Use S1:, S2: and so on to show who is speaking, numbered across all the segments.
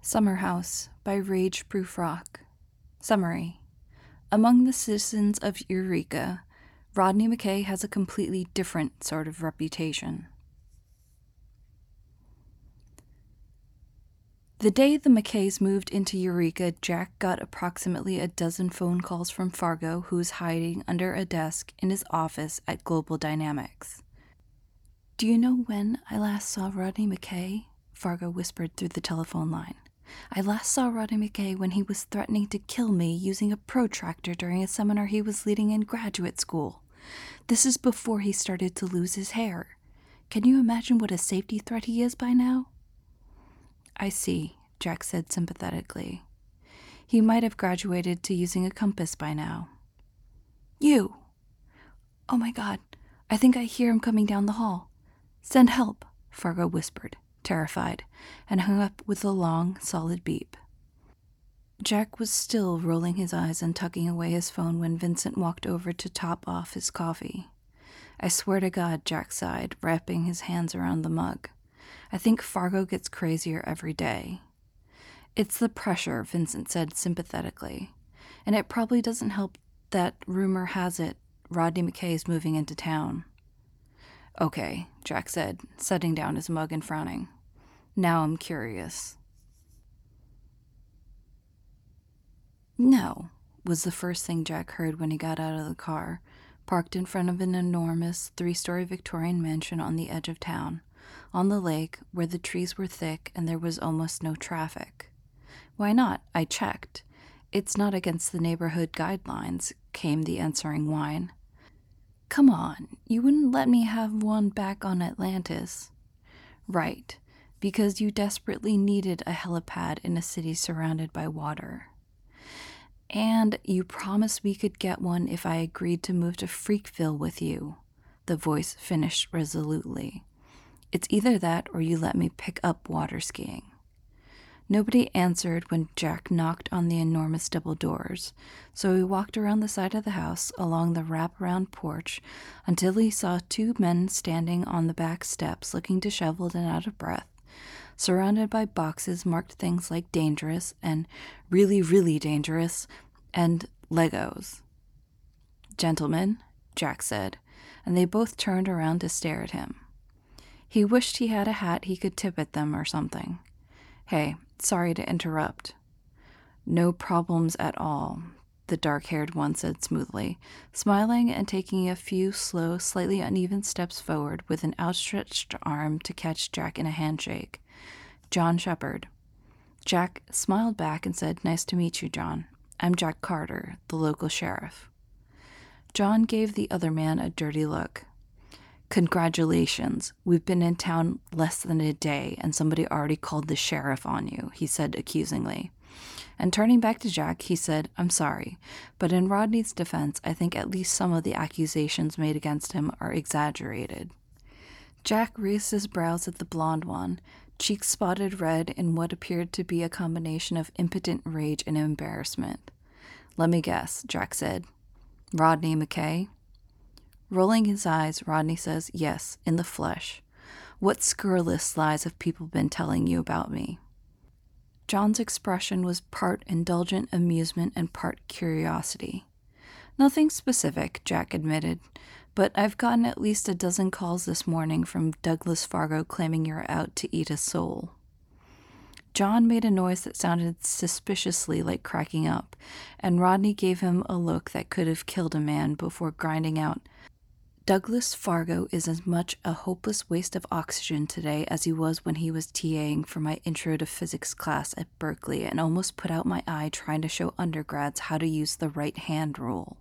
S1: Summer House by Rage Proof Rock. Summary. Among the citizens of Eureka, Rodney McKay has a completely different sort of reputation. The day the McKays moved into Eureka, Jack got approximately a dozen phone calls from Fargo, who was hiding under a desk in his office at Global Dynamics. "Do you know when I last saw Rodney McKay?" Fargo whispered through the telephone line. "I last saw Rodney McKay when he was threatening to kill me using a protractor during a seminar he was leading in graduate school. This is before he started to lose his hair. Can you imagine what a safety threat he is by now?" "I see," Jack said sympathetically. "He might have graduated to using a compass by now." "You! Oh my God, I think I hear him coming down the hall. Send help," Fargo whispered, terrified, and hung up with a long, solid beep. Jack was still rolling his eyes and tucking away his phone when Vincent walked over to top off his coffee. "I swear to God," Jack sighed, wrapping his hands around the mug. "I think Fargo gets crazier every day." "It's the pressure," Vincent said sympathetically. "And it probably doesn't help that rumor has it Rodney McKay is moving into town." "Okay," Jack said, setting down his mug and frowning. "Now I'm curious." "No," was the first thing Jack heard when he got out of the car, parked in front of an enormous 3-story Victorian mansion on the edge of town, on the lake where the trees were thick and there was almost no traffic. "Why not? I checked. It's not against the neighborhood guidelines," came the answering whine. "Come on, you wouldn't let me have one back on Atlantis." "Right, because you desperately needed a helipad in a city surrounded by water." "And you promised we could get one if I agreed to move to Freakville with you," the voice finished resolutely. "It's either that or you let me pick up water skiing." Nobody answered when Jack knocked on the enormous double doors, so he walked around the side of the house along the wraparound porch until he saw 2 men standing on the back steps looking disheveled and out of breath, surrounded by boxes marked things like dangerous and really, really dangerous and Legos. "Gentlemen," Jack said, and they both turned around to stare at him. He wished he had a hat he could tip at them or something. "Hey, sorry to interrupt." "No problems at all," the dark-haired one said smoothly, smiling and taking a few slow, slightly uneven steps forward with an outstretched arm to catch Jack in a handshake. "John Shepard." Jack smiled back and said, "Nice to meet you, John. I'm Jack Carter, the local sheriff." John gave the other man a dirty look. "Congratulations. We've been in town less than a day, and somebody already called the sheriff on you," he said accusingly. And turning back to Jack, he said, "I'm sorry, but in Rodney's defense, I think at least some of the accusations made against him are exaggerated." Jack raised his brows at the blonde one, cheeks spotted red in what appeared to be a combination of impotent rage and embarrassment. "Let me guess," Jack said. "Rodney McKay?" Rolling his eyes, Rodney says, "Yes, in the flesh. What scurrilous lies have people been telling you about me?" John's expression was part indulgent amusement and part curiosity. "Nothing specific," Jack admitted, "but I've gotten at least a dozen calls this morning from Douglas Fargo claiming you're out to eat a soul." John made a noise that sounded suspiciously like cracking up, and Rodney gave him a look that could have killed a man before grinding out, "Douglas Fargo is as much a hopeless waste of oxygen today as he was when he was TAing for my Intro to Physics class at Berkeley and almost put out my eye trying to show undergrads how to use the right hand rule."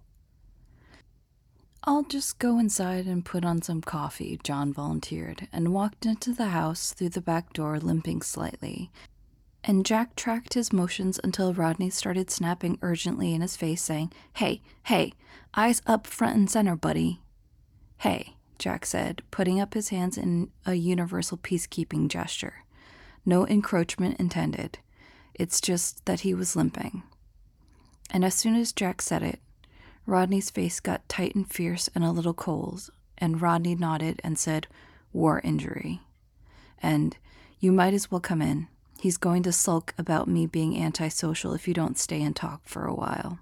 S1: "I'll just go inside and put on some coffee," John volunteered, and walked into the house through the back door limping slightly. And Jack tracked his motions until Rodney started snapping urgently in his face, saying, "Hey, hey, eyes up front and center, buddy." "Hey," Jack said, putting up his hands in a universal peacekeeping gesture. No encroachment intended. It's just that he was limping. And as soon as Jack said it, Rodney's face got tight and fierce and a little cold, and Rodney nodded and said, "War injury." And "You might as well come in," He's going to sulk about me being antisocial if you don't stay and talk for a while.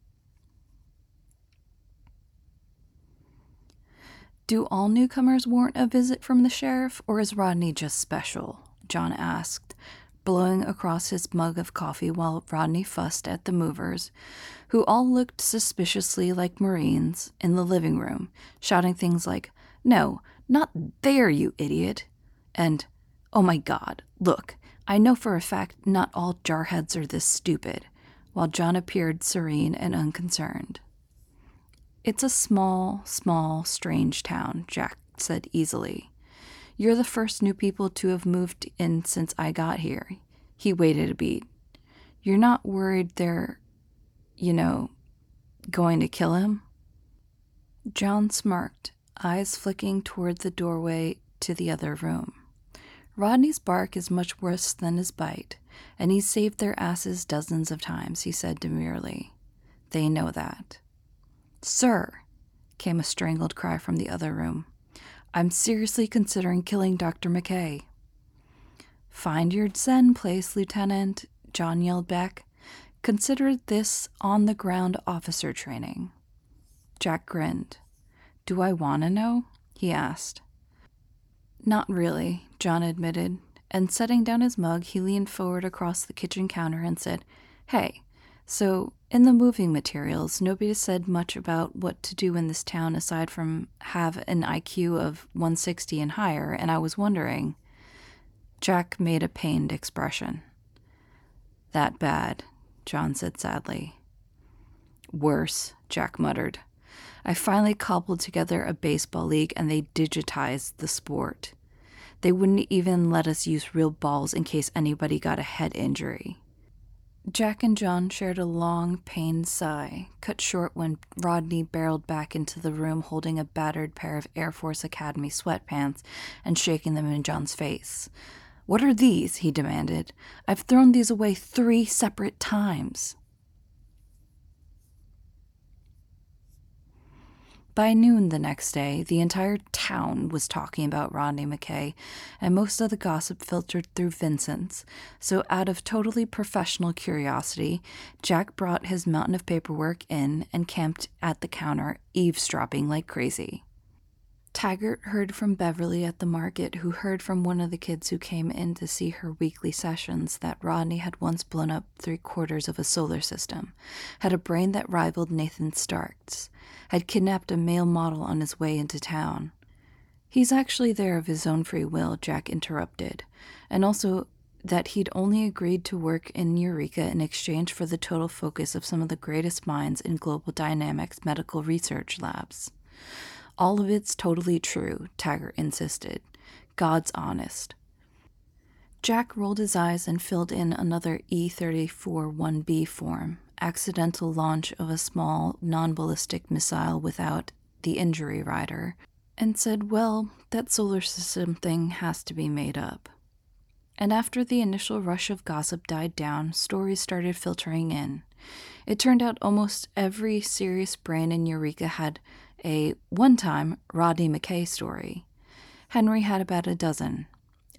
S1: Do all newcomers warrant a visit from the sheriff, or is Rodney just special? John asked, blowing across his mug of coffee while Rodney fussed at the movers, who all looked suspiciously like Marines, in the living room, shouting things like, "No, not there, you idiot," and, "Oh my God, look, I know for a fact not all jarheads are this stupid," while John appeared serene and unconcerned. "It's a small, strange town," Jack said easily. "You're the first new people to have moved in since I got here." He waited a beat. "You're not worried they're, going to kill him?" John smirked, eyes flicking toward the doorway to the other room. "Rodney's bark is much worse than his bite, and he's saved their asses dozens of times," he said demurely. "They know that." "Sir," came a strangled cry from the other room, "I'm seriously considering killing Dr. McKay." "Find your Zen place, Lieutenant," John yelled back. "Consider this on-the-ground officer training." Jack grinned. "Do I want to know?" he asked. "Not really," John admitted, and setting down his mug, he leaned forward across the kitchen counter and said, "Hey, so in the moving materials, nobody said much about what to do in this town aside from have an IQ of 160 and higher, and I was wondering." Jack made a pained expression. "That bad," John said sadly. "Worse," Jack muttered. "I finally cobbled together a baseball league and they digitized the sport. They wouldn't even let us use real balls in case anybody got a head injury." Jack and John shared a long, pained sigh, cut short when Rodney barreled back into the room holding a battered pair of Air Force Academy sweatpants and shaking them in John's face. "What are these?" he demanded. "I've thrown these away 3 separate times." By noon the next day, the entire town was talking about Rodney McKay, and most of the gossip filtered through Vincent's. So out of totally professional curiosity, Jack brought his mountain of paperwork in and camped at the counter, eavesdropping like crazy. Taggart heard from Beverly at the market, who heard from one of the kids who came in to see her weekly sessions, that Rodney had once blown up 3/4 of a solar system, had a brain that rivaled Nathan Stark's, had kidnapped a male model on his way into town. "He's actually there of his own free will," Jack interrupted, and also that he'd only agreed to work in Eureka in exchange for the total focus of some of the greatest minds in global dynamics medical research labs. "All of it's totally true," Taggart insisted. "God's honest." Jack rolled his eyes and filled in another E-34-1B form, accidental launch of a small, non-ballistic missile without the injury rider, and said, "Well, that solar system thing has to be made up." And after the initial rush of gossip died down, stories started filtering in. It turned out almost every serious brain in Eureka had a one-time Rodney McKay story. Henry had about a dozen.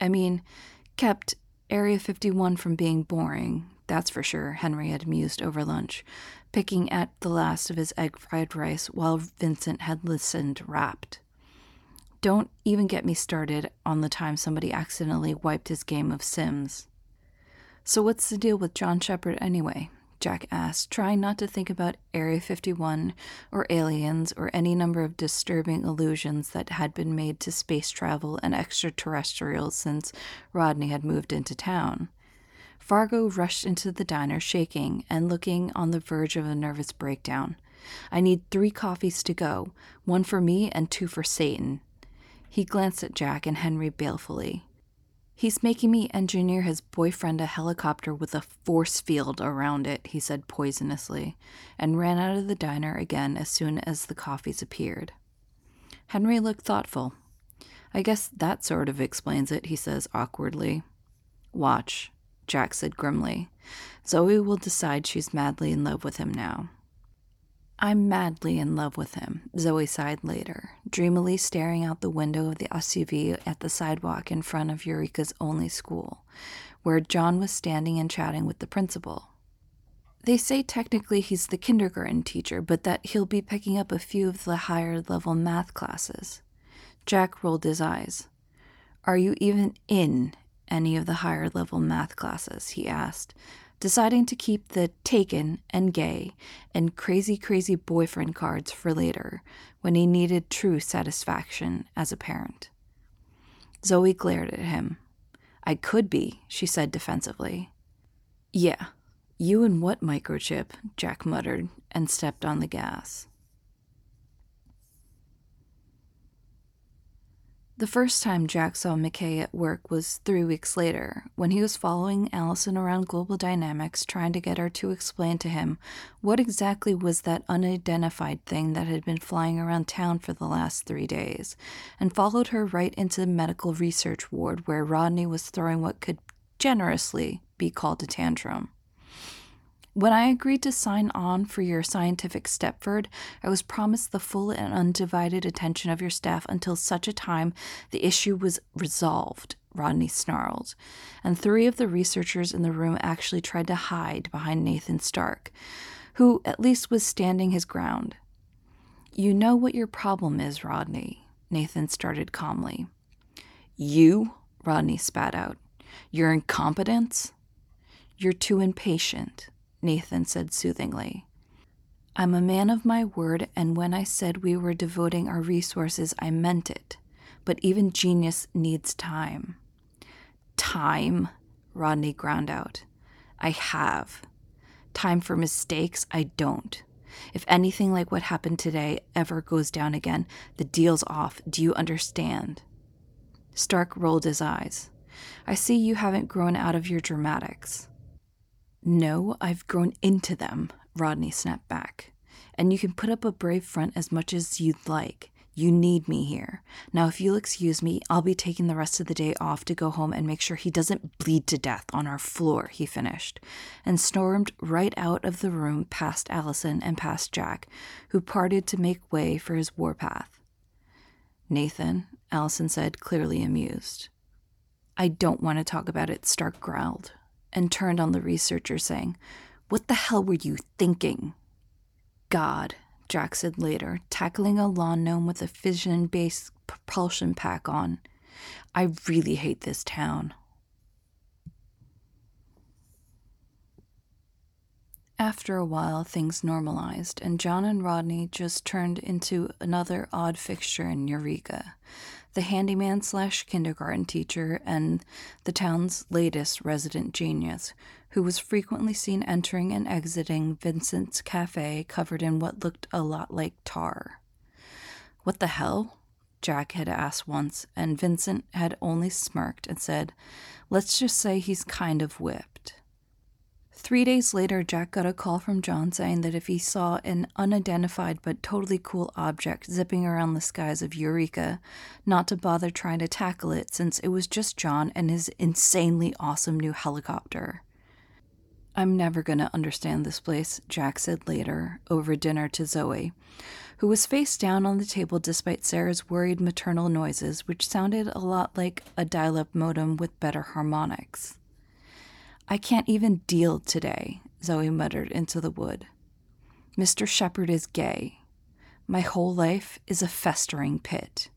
S1: Kept Area 51 from being boring, that's for sure, Henry had mused over lunch, picking at the last of his egg-fried rice while Vincent had listened rapt. Don't even get me started on the time somebody accidentally wiped his game of Sims. "So what's the deal with John Shepard anyway?" Jack asked, trying not to think about Area 51 or aliens or any number of disturbing allusions that had been made to space travel and extraterrestrials since Rodney had moved into town. Fargo rushed into the diner, shaking and looking on the verge of a nervous breakdown. "I need 3 coffees to go, 1 for me and 2 for Satan." He glanced at Jack and Henry balefully. "He's making me engineer his boyfriend a helicopter with a force field around it," he said poisonously, and ran out of the diner again as soon as the coffees appeared. Henry looked thoughtful. "I guess that sort of explains it," he says awkwardly. "Watch," Jack said grimly. "Zoe will decide she's madly in love with him now." "I'm madly in love with him," Zoe sighed later, dreamily staring out the window of the SUV at the sidewalk in front of Eureka's only school, where John was standing and chatting with the principal. They say technically he's the kindergarten teacher, but that he'll be picking up a few of the higher-level math classes. Jack rolled his eyes. Are you even in any of the higher-level math classes? He asked, deciding to keep the taken and gay and crazy boyfriend cards for later, when he needed true satisfaction as a parent. Zoe glared at him. I could be, she said defensively. Yeah, you and what microchip? Jack muttered and stepped on the gas. The first time Jack saw McKay at work was 3 weeks later, when he was following Allison around Global Dynamics trying to get her to explain to him what exactly was that unidentified thing that had been flying around town for the last 3 days, and followed her right into the medical research ward where Rodney was throwing what could generously be called a tantrum. When I agreed to sign on for your scientific Stepford, I was promised the full and undivided attention of your staff until such a time the issue was resolved, Rodney snarled, and 3 of the researchers in the room actually tried to hide behind Nathan Stark, who at least was standing his ground. You know what your problem is, Rodney, Nathan started calmly. You? Rodney spat out. Your incompetence? You're too impatient, Nathan said soothingly. I'm a man of my word, and when I said we were devoting our resources, I meant it. But even genius needs time. Time? Rodney ground out. I have. Time for mistakes? I don't. If anything like what happened today ever goes down again, the deal's off. Do you understand? Stark rolled his eyes. I see you haven't grown out of your dramatics. No, I've grown into them, Rodney snapped back. And you can put up a brave front as much as you'd like. You need me here. Now, if you'll excuse me, I'll be taking the rest of the day off to go home and make sure he doesn't bleed to death on our floor, he finished, and stormed right out of the room past Allison and past Jack, who parted to make way for his warpath. Nathan, Allison said, clearly amused. I don't want to talk about it, Stark growled, and turned on the researcher, saying, What the hell were you thinking? God, Jack said later, tackling a lawn gnome with a fission-based propulsion pack on. I really hate this town. After a while, things normalized, and John and Rodney just turned into another odd fixture in Eureka, the handyman/kindergarten teacher and the town's latest resident genius, who was frequently seen entering and exiting Vincent's cafe covered in what looked a lot like tar. What the hell? Jack had asked once, and Vincent had only smirked and said, Let's just say he's kind of whipped. 3 days later, Jack got a call from John saying that if he saw an unidentified but totally cool object zipping around the skies of Eureka, not to bother trying to tackle it since it was just John and his insanely awesome new helicopter. I'm never going to understand this place, Jack said later, over dinner to Zoe, who was face down on the table despite Sarah's worried maternal noises, which sounded a lot like a dial-up modem with better harmonics. I can't even deal today, Zoe muttered into the wood. Mr. Shepherd is gay. My whole life is a festering pit.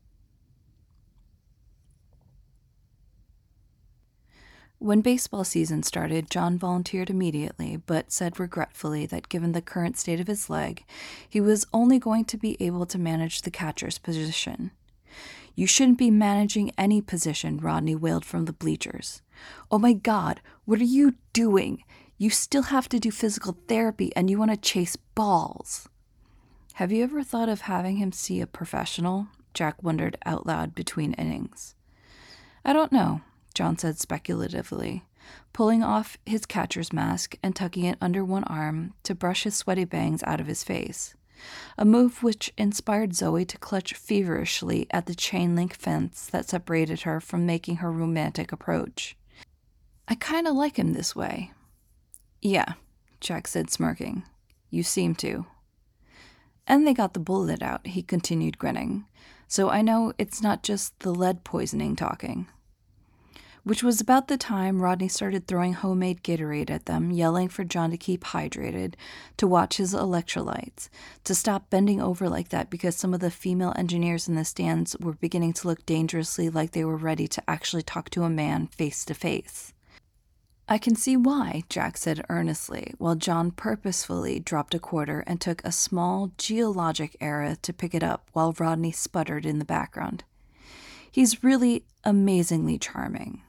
S1: When baseball season started, John volunteered immediately, but said regretfully that given the current state of his leg, he was only going to be able to manage the catcher's position. You shouldn't be managing any position, Rodney wailed from the bleachers. Oh my God, what are you doing? You still have to do physical therapy and you want to chase balls. Have you ever thought of having him see a professional? Jack wondered out loud between innings. I don't know, John said speculatively, pulling off his catcher's mask and tucking it under one arm to brush his sweaty bangs out of his face. A move which inspired Zoe to clutch feverishly at the chain-link fence that separated her from making her romantic approach. I kind of like him this way. Yeah, Jack said, smirking. You seem to. And they got the bullet out, he continued, grinning. So I know it's not just the lead poisoning talking. which was about the time Rodney started throwing homemade Gatorade at them, yelling for John to keep hydrated, to watch his electrolytes, to stop bending over like that because some of the female engineers in the stands were beginning to look dangerously like they were ready to actually talk to a man face to face. I can see why, Jack said earnestly, while John purposefully dropped a quarter and took a small geologic era to pick it up while Rodney sputtered in the background. He's really amazingly charming.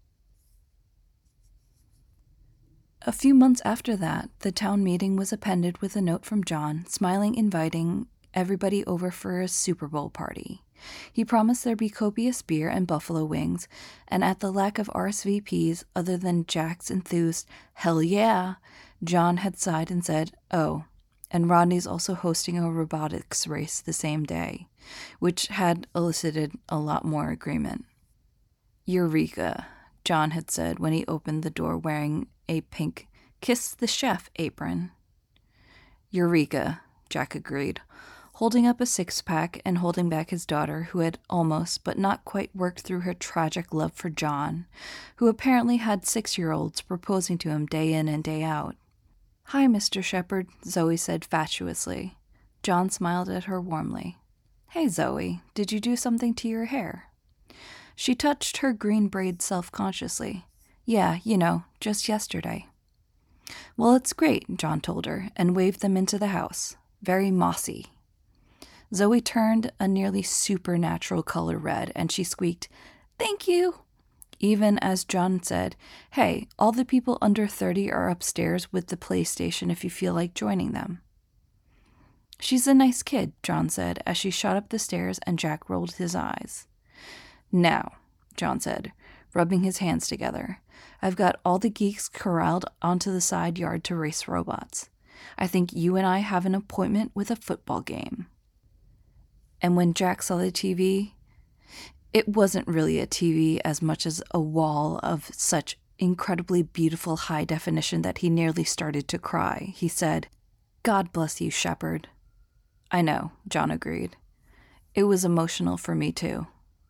S1: A few months after that, the town meeting was appended with a note from John, smiling, inviting everybody over for a Super Bowl party. He promised there'd be copious beer and buffalo wings, and at the lack of RSVPs other than Jack's enthused, "Hell yeah," John had sighed and said, "Oh, and Rodney's also hosting a robotics race the same day," which had elicited a lot more agreement. "Eureka," John had said when he opened the door wearing a pink "Kiss the Chef" apron. "Eureka," Jack agreed, holding up a six-pack and holding back his daughter, who had almost but not quite worked through her tragic love for John, who apparently had 6-year-olds proposing to him day in and day out. "Hi, Mr. Shepard," Zoe said fatuously. John smiled at her warmly. "Hey, Zoe, did you do something to your hair?" She touched her green braid self-consciously. "Yeah, just yesterday." "Well, it's great," John told her, and waved them into the house. "Very mossy." Zoe turned a nearly supernatural color red, and she squeaked, "Thank you," even as John said, "Hey, all the people under 30 are upstairs with the PlayStation if you feel like joining them." "She's a nice kid," John said as she shot up the stairs, and Jack rolled his eyes. "Now," John said, rubbing his hands together, "I've got all the geeks corralled onto the side yard to race robots. I think you and I have an appointment with a football game." And when Jack saw the TV, it wasn't really a TV as much as a wall of such incredibly beautiful high definition that he nearly started to cry. He said, "God bless you, Shepard." "I know," John agreed. "It was emotional for me too."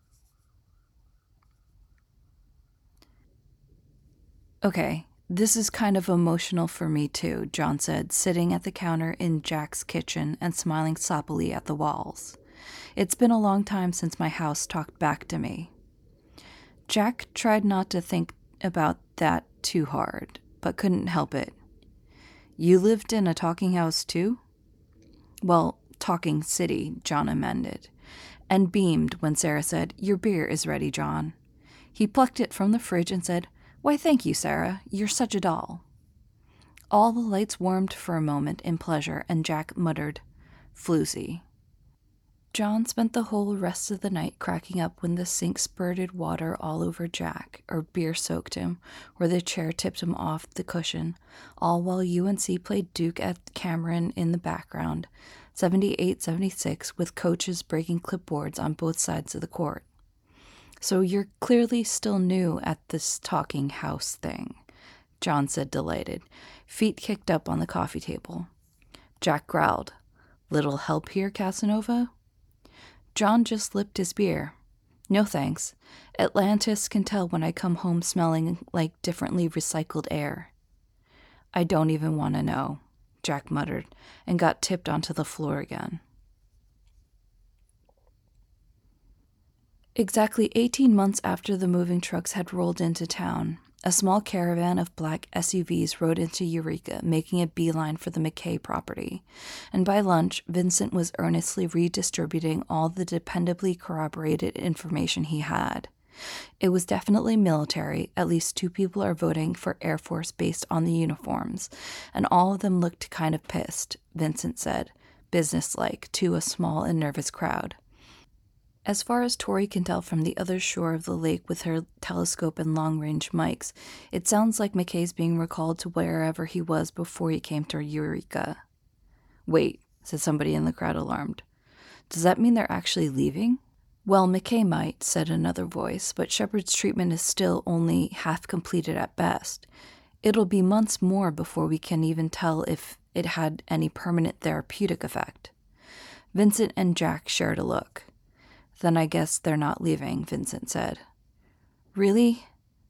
S1: "Okay, this is kind of emotional for me too," John said, sitting at the counter in Jack's kitchen and smiling soppily at the walls. "It's been a long time since my house talked back to me." Jack tried not to think about that too hard, but couldn't help it. "You lived in a talking house too?" "Well, talking city," John amended, and beamed when Sarah said, "Your beer is ready, John." He plucked it from the fridge and said, "Why, thank you, Sarah. You're such a doll." All the lights warmed for a moment in pleasure, and Jack muttered, "Floozy." John spent the whole rest of the night cracking up when the sink spurted water all over Jack, or beer soaked him, or the chair tipped him off the cushion, all while UNC played Duke at Cameron in the background, 78-76, with coaches breaking clipboards on both sides of the court. "So you're clearly still new at this talking house thing," John said, delighted, feet kicked up on the coffee table. Jack growled, "Little help here, Casanova?" John just lipped his beer. "No thanks. Atlantis can tell when I come home smelling like differently recycled air." "I don't even want to know," Jack muttered, and got tipped onto the floor again. Exactly 18 months after the moving trucks had rolled into town, a small caravan of black SUVs rode into Eureka, making a beeline for the McKay property, and by lunch, Vincent was earnestly redistributing all the dependably corroborated information he had. It was definitely military. At least 2 people are voting for Air Force based on the uniforms, and all of them looked kind of pissed, Vincent said, businesslike, to a small and nervous crowd. As far as Tori can tell from the other shore of the lake with her telescope and long-range mics, it sounds like McKay's being recalled to wherever he was before he came to Eureka. "Wait," said somebody in the crowd, alarmed. "Does that mean they're actually leaving?" "Well, McKay might," said another voice, "but Shepard's treatment is still only half completed at best. It'll be months more before we can even tell if it had any permanent therapeutic effect." Vincent and Jack shared a look. "Then I guess they're not leaving," Vincent said. "Really?"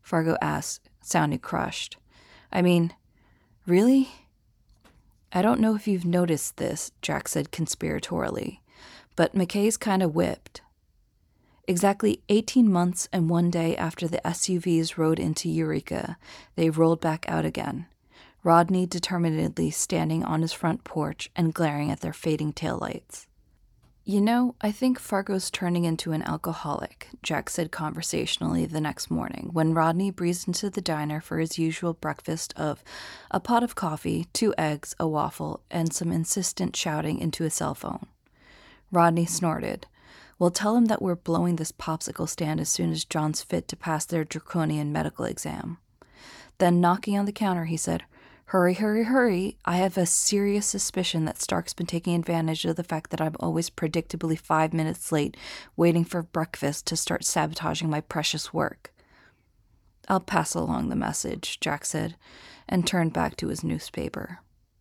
S1: Fargo asked, sounding crushed. I mean, really? I don't know if you've noticed this, Jack said conspiratorially, but McKay's kind of whipped. Exactly 18 months and 1 day after the SUVs rode into Eureka, they rolled back out again, Rodney determinedly standing on his front porch and glaring at their fading taillights. You know, I think Fargo's turning into an alcoholic, Jack said conversationally the next morning when Rodney breezed into the diner for his usual breakfast of a pot of coffee, 2 eggs, a waffle, and some insistent shouting into his cell phone. Rodney snorted. Well, tell him that we're blowing this popsicle stand as soon as John's fit to pass their draconian medical exam. Then, knocking on the counter, he said, Hurry, hurry, hurry. I have a serious suspicion that Stark's been taking advantage of the fact that I'm always predictably 5 minutes late, waiting for breakfast to start sabotaging my precious work. I'll pass along the message, Jack said, and turned back to his newspaper.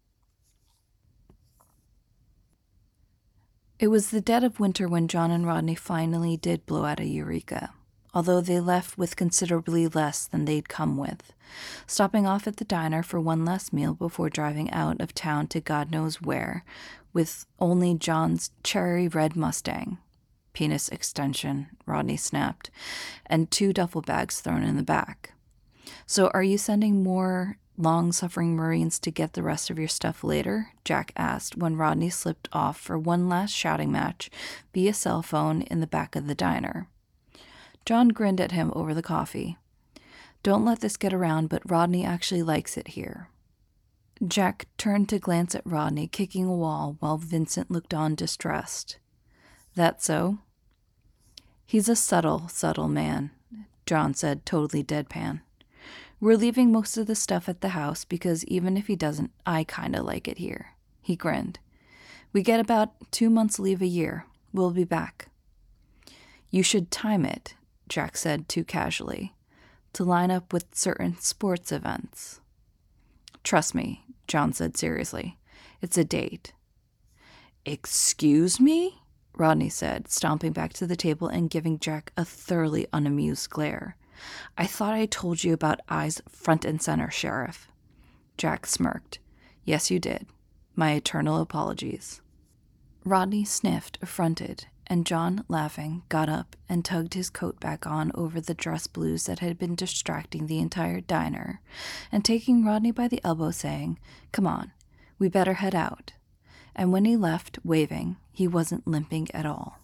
S1: It was the dead of winter when John and Rodney finally did blow out of Eureka, although they left with considerably less than they'd come with, stopping off at the diner for one last meal before driving out of town to God knows where, with only John's cherry red Mustang, penis extension, Rodney snapped, and 2 duffel bags thrown in the back. So are you sending more long-suffering Marines to get the rest of your stuff later? Jack asked when Rodney slipped off for one last shouting match via cell phone in the back of the diner. John grinned at him over the coffee. Don't let this get around, but Rodney actually likes it here. Jack turned to glance at Rodney, kicking a wall while Vincent looked on distressed. That so? He's a subtle man, John said, totally deadpan. We're leaving most of the stuff at the house because even if he doesn't, I kinda like it here. He grinned. We get about 2 months leave a year. We'll be back. You should time it, Jack said too casually, to line up with certain sports events. Trust me, John said seriously. It's a date. Excuse me? Rodney said, stomping back to the table and giving Jack a thoroughly unamused glare. I thought I told you about eyes front and center, Sheriff. Jack smirked. Yes, you did. My eternal apologies. Rodney sniffed, affronted, and John, laughing, got up and tugged his coat back on over the dress blues that had been distracting the entire diner, and taking Rodney by the elbow, saying, Come on, we better head out. And when he left, waving, he wasn't limping at all.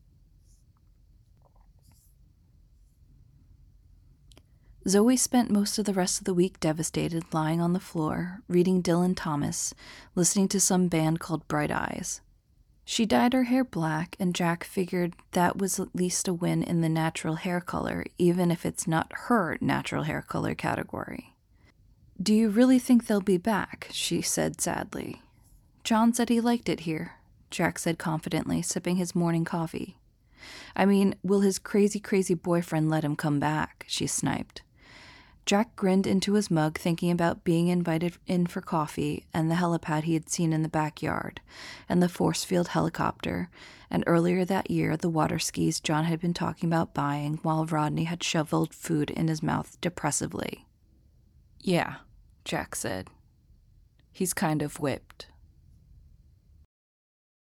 S1: Zoe spent most of the rest of the week devastated, lying on the floor, reading Dylan Thomas, listening to some band called Bright Eyes. She dyed her hair black, and Jack figured that was at least a win in the natural hair color, even if it's not her natural hair color category. Do you really think they'll be back? She said sadly. John said he liked it here, Jack said confidently, sipping his morning coffee. I mean, will his crazy boyfriend let him come back? She sniped. Jack grinned into his mug, thinking about being invited in for coffee and the helipad he had seen in the backyard, and the force field helicopter, and earlier that year the water skis John had been talking about buying while Rodney had shoveled food in his mouth depressively. Yeah, Jack said. He's kind of whipped.